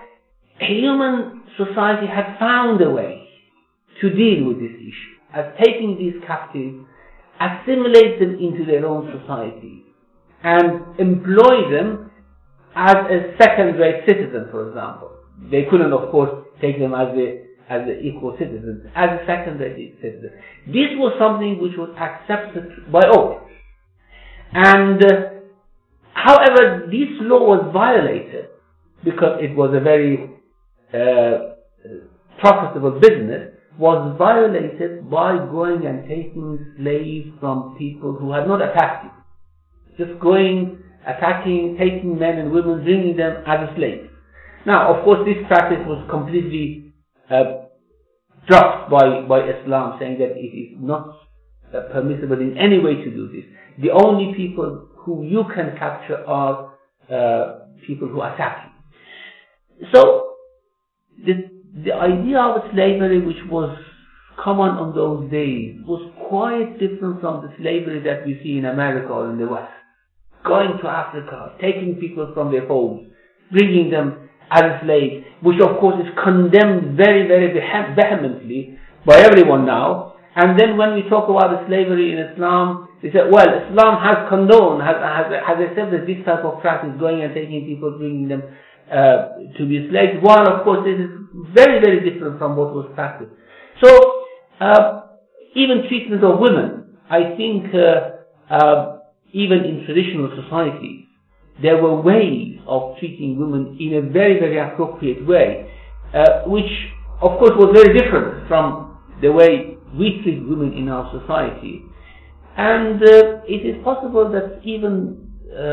human society had found a way to deal with this issue, as taking these captives, assimilate them into their own society, and employ them as a second-rate citizen, for example. They couldn't, of course, take them as a as an equal citizens, as a second-rate citizen. This was something which was accepted by all. And, uh, however, this law was violated because it was a very uh, profitable business, was violated by going and taking slaves from people who had not attacked you. Just going, attacking, taking men and women, bringing them as slaves. Now, of course, this practice was completely uh, dropped by, by Islam, saying that it is not uh, permissible in any way to do this. The only people who you can capture are uh, people who attack you. So, the, the idea of slavery, which was common on those days, was quite different from the slavery that we see in America or in the West. Going to Africa, taking people from their homes, bringing them as slaves, which of course is condemned very, very vehemently by everyone now. And then when we talk about slavery in Islam, they say, well, Islam has condoned, has, has, has accepted this type of practice, going and taking people, bringing them uh, to be slaves, while of course this is very, very different from what was practiced. So, uh, even treatment of women, I think, uh, uh, even in traditional societies, there were ways of treating women in a very, very appropriate way, uh, which of course was very different from the way we treat women in our society. And uh, it is possible that even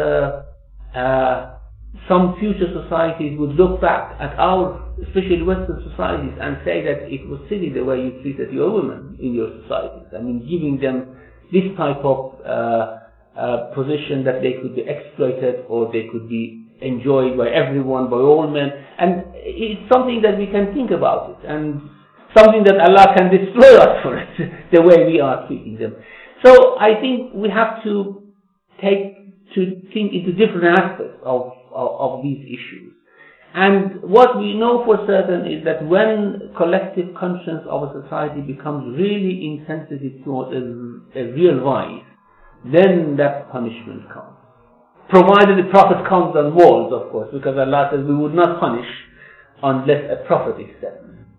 uh, uh, some future societies would look back at our, especially Western societies, and say that it was silly the way you treated your women in your societies. I mean, giving them this type of uh, Uh, position that they could be exploited or they could be enjoyed by everyone, by all men. And it's something that we can think about it, and something that Allah can destroy us for it, the way we are treating them. So I think we have to take, to think into different aspects of, of, of these issues. And what we know for certain is that when collective conscience of a society becomes really insensitive towards a, a real vice, then that punishment comes. Provided the Prophet comes on walls, of course, because Allah says we would not punish unless a Prophet is sent.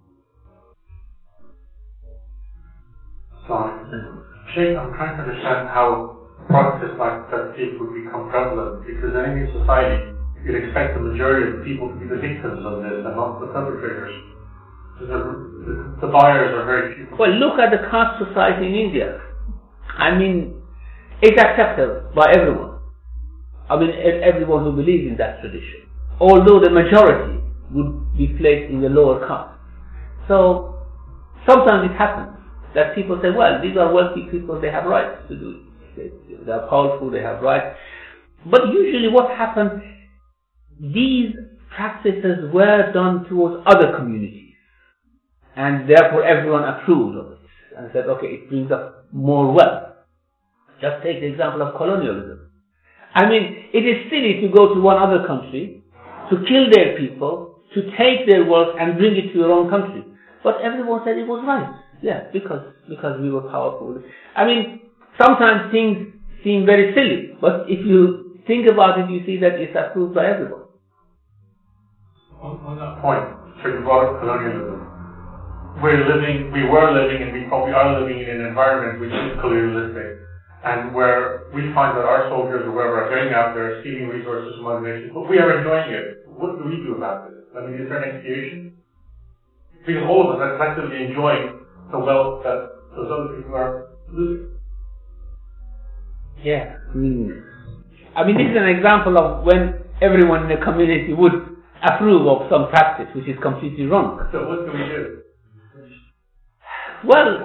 Sorry. Sheikh, I'm trying to understand how practice like that would become prevalent, because in any society, you'd expect the majority of people to be the victims of this and not the perpetrators. The, the, the buyers are very few. Well, look at the caste society in India. I mean, it's accepted by everyone. I mean, everyone who believes in that tradition. Although the majority would be placed in the lower caste. So, sometimes it happens that people say, well, these are wealthy people, they have rights to do it. They are powerful, they have rights. But usually what happens, these practices were done towards other communities. And therefore everyone approved of it. And said, okay, it brings us more wealth. Just take the example of colonialism. I mean, it is silly to go to one other country, to kill their people, to take their wealth and bring it to your own country. But everyone said it was right. Yeah, because, because we were powerful. I mean, sometimes things seem very silly, but if you think about it, you see that it's approved by everyone. On, on that point, so you brought up colonialism. We're living, we were living, and we probably are living in an environment which is colonialistic. And where we find that our soldiers or whoever are going out there stealing resources from other nations, but we are enjoying it. What do we do about this? I mean, is there an expiation? Because all of us are collectively enjoying the wealth that those other people are losing. Yeah. Mm. I mean, this is an example of when everyone in the community would approve of some practice which is completely wrong. So what do we do? Well...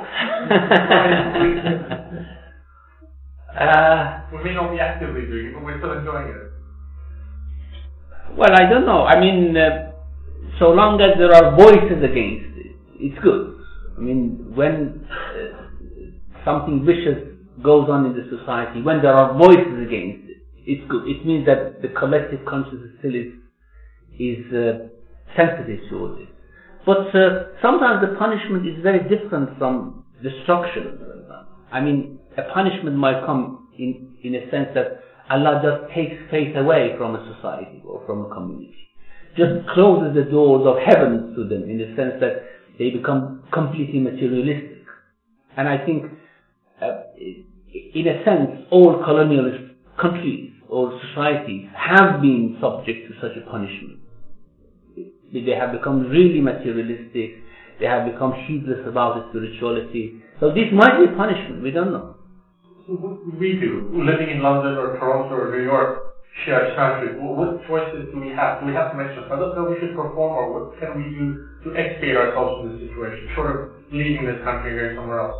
Uh, we may not be actively doing it, but we're still enjoying it. Well, I don't know. I mean, uh, so long as there are voices against it, it's good. I mean, when uh, something vicious goes on in the society, when there are voices against it, it's good. It means that the collective consciousness still is, is uh, sensitive towards it. But uh, sometimes the punishment is very different from destruction, for example. I mean, a punishment might come in, in a sense that Allah just takes faith away from a society or from a community. Just closes the doors of heaven to them in the sense that they become completely materialistic. And I think, uh, in a sense, all colonialist countries or societies have been subject to such a punishment. They have become really materialistic. They have become heedless about spirituality. So this might be a punishment. We don't know. We do. Living in London or Toronto or New York, Shia country, what choices do we have? Do we have some extra sadaqah that we should perform, or what can we do to expiate ourselves from this situation, short of leaving this country and going somewhere else?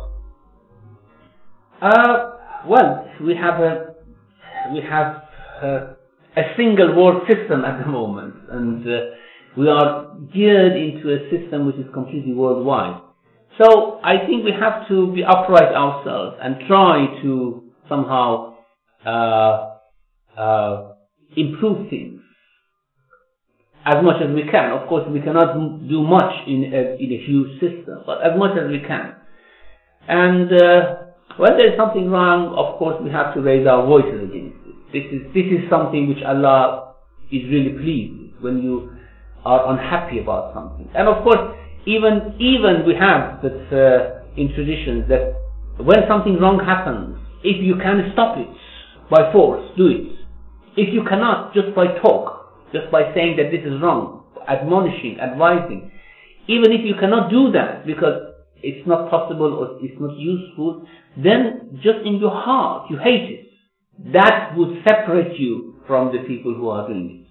Uh, well, we have a we have a, a single world system at the moment, and uh, we are geared into a system which is completely worldwide. So I think we have to be upright ourselves and try to somehow uh, uh, improve things as much as we can. Of course, we cannot do much in a, in a huge system, but as much as we can. And uh, when there is something wrong, of course, we have to raise our voices against it. This is this is something which Allah is really pleased with, when you are unhappy about something. And of course, even even we have that uh, in traditions that when something wrong happens, if you can stop it by force, do it. If you cannot, just by talk, just by saying that this is wrong, admonishing, advising. Even if you cannot do that because it's not possible or it's not useful, then just in your heart you hate it. That would separate you from the people who are doing it.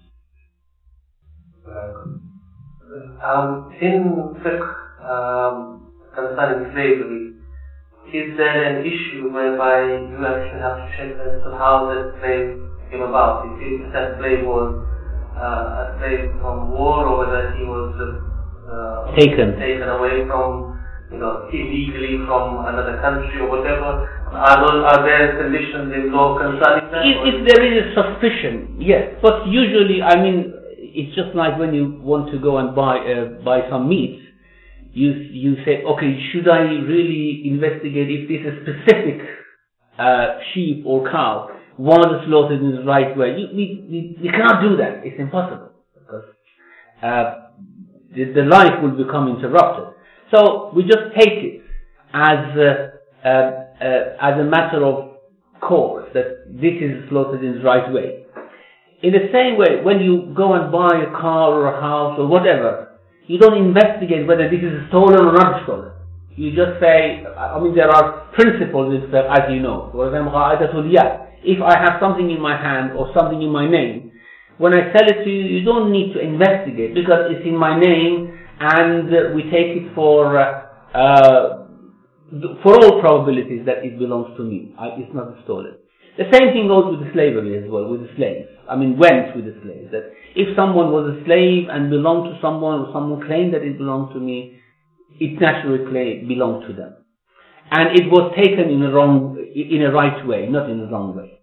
Um, in fiqh, um, concerning slavery, is there an issue whereby you actually have to check as to how that slave came about? If, if that slave was uh, a slave from war, or whether he was uh, taken taken away from, you know, illegally from another country or whatever. Are those, are there conditions in law concerning that? If, if there is a suspicion, yes. But usually, I mean, it's just like when you want to go and buy uh, buy some meat. You you say, okay, should I really investigate if this is specific uh, sheep or cow was slaughtered in the right way? You we, we, we cannot do that. It's impossible because uh, the, the life will become interrupted. So we just take it as uh, uh, uh, as a matter of course that this is slaughtered in the right way. In the same way, when you go and buy a car or a house or whatever, you don't investigate whether this is stolen or not stolen. You just say, I mean, there are principles in fact, as you know. For example, if I have something in my hand or something in my name, when I sell it to you, you don't need to investigate because it's in my name and uh, we take it for uh, uh, for all probabilities that it belongs to me. I, it's not stolen. The same thing goes with the slavery as well, with the slaves. I mean, went with the slaves. That if someone was a slave and belonged to someone, or someone claimed that it belonged to me, it naturally claimed, belonged to them. And it was taken in a wrong, in a right way, not in a wrong way.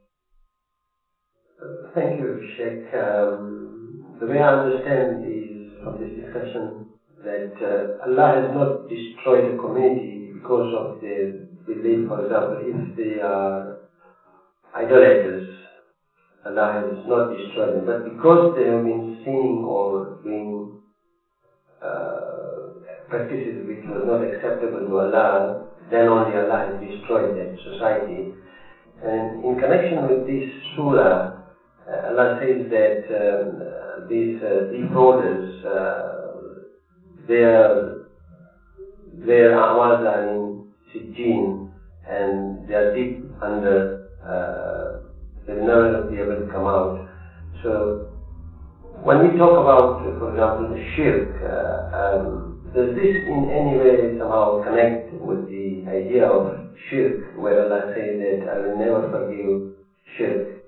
Thank you, Sheikh. Um, the way I understand is from this discussion that uh, Allah has not destroyed the community because of their belief. For example, if they are idolaters, Allah has not destroyed them, but because they have been sinning or doing uh, practices which were not acceptable to Allah, then only Allah has destroyed that society. And in connection with this surah, uh, Allah says that um, these uh, defrauders, uh, their their amals are in Sijjin, and they are deep under. Uh, they will never be able to come out. So, when we talk about, for example, shirk, uh, um, does this in any way somehow connect with the idea of shirk, where Allah says that I will never forgive shirk?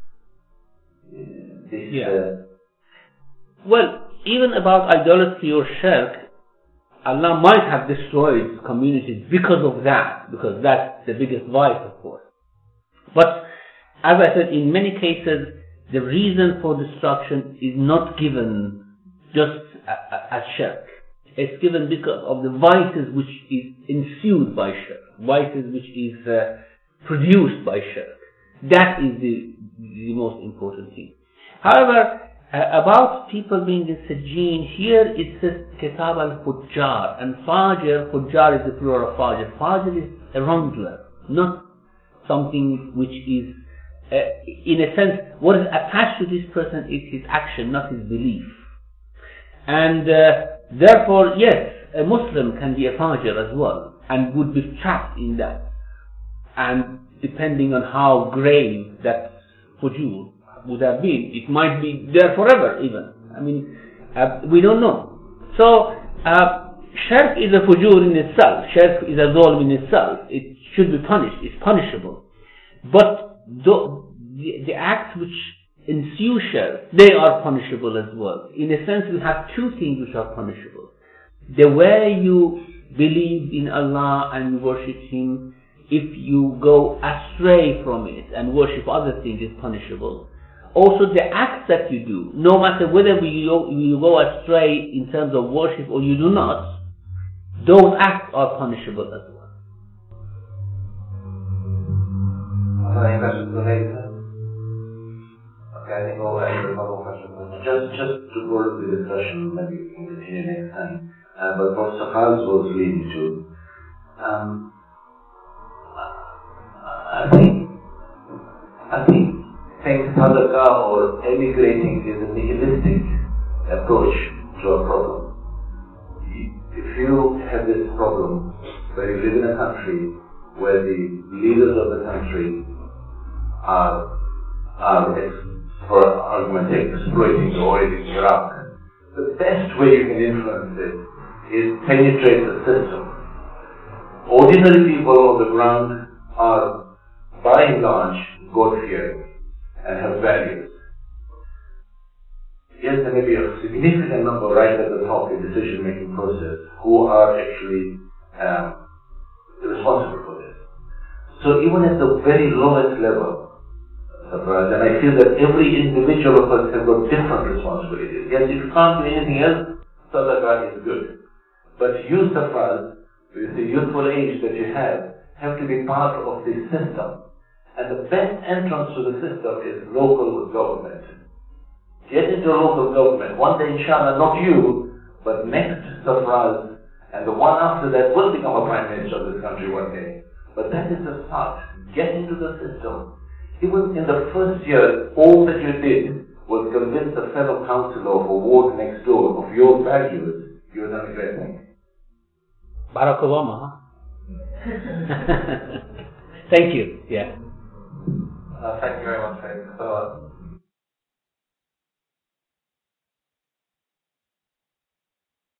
This, yeah. Uh, well, even about idolatry or shirk, Allah might have destroyed communities because of that, because that's the biggest vice, of course. But as I said, in many cases, the reason for destruction is not given just as shirk. It's given because of the vices which is ensued by shirk, vices which is uh, produced by shirk. That is the, the most important thing. However, uh, about people being in Sijjin, here it says Kitab al-Fujjar, and Fajr, Fujjar is the plural of Fajr. Fajr is a wrongdoer, not something which is, uh, in a sense, what is attached to this person is his action, not his belief. And uh, therefore, yes, a Muslim can be a Fajr as well, and would be trapped in that. And depending on how grave that fujur would have been, it might be there forever even. I mean, uh, we don't know. So, uh, shirk is a fujur in itself. Shirk is a zulm in itself. It should be punished. It's punishable. But the, the, the acts which ensue shirk, they are punishable as well. In a sense, we have two things which are punishable. The way you believe in Allah and you worship Him, if you go astray from it and worship other things, is punishable. Also, the acts that you do, no matter whether you go, you go astray in terms of worship or you do not, those acts are punishable as well. Any questions for me? Okay, I think we'll answer a couple of questions. Just, just to go to the discussion, maybe we can continue next time. Uh, but what Safaz was leading to, um, I think, I think saying sadaqah or emigrating is a nihilistic approach to a problem. If you have this problem where you live in a country where the leaders of the country are, are for argument exploiting the oil in Iraq, the best way you can influence it is penetrate the system. Ordinary people on the ground are by and large God-fearing and have values. Yes, there may be a significant number right at the top in the decision-making process who are actually um, responsible for this. So even at the very lowest level, and I feel that every individual of us has got different responsibilities. Yes, if you can't do anything else, sadaqah is good. But you, Safaz, with the youthful age that you have, have to be part of this system. And the best entrance to the system is local government. Get into local government. One day, inshallah, not you, but next Safraz, and the one after that will become a prime minister of this country one day. But that is the start. Get into the system. Even in the first year, all that you did was convince the fellow councillor of a ward next door of your values. You have done a great thing. Barack Obama, huh? Thank you. Yeah. Uh, thank you very much, Faith. So, uh,